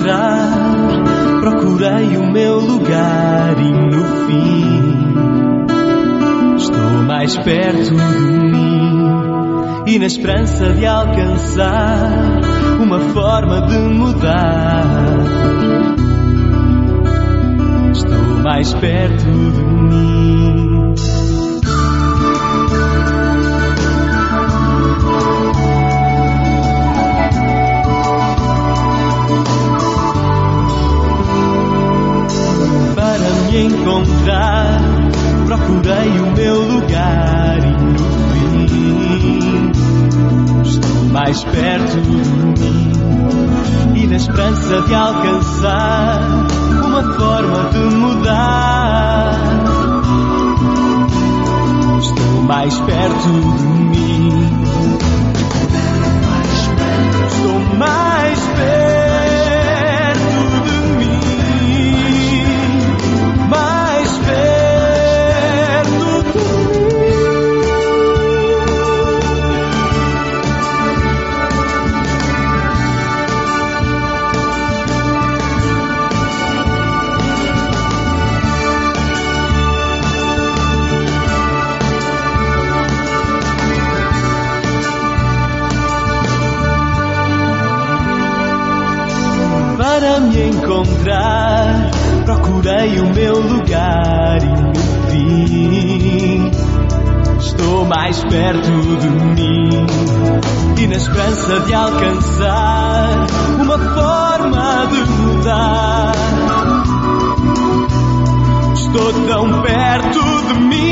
encontrar, procurei o meu lugar e no fim estou mais perto de mim. E na esperança de alcançar uma forma de mudar, estou mais perto de mim. Para me encontrar, procurei o meu lugar e no fim estou mais perto de mim. E na esperança de alcançar uma forma de mudar, estou mais perto de mim. Estou mais perto de mim, mais perto de Para me encontrar, procurei o meu lugar e no fim estou mais perto de mim. E na esperança de alcançar uma forma de mudar, estou tão perto de mim.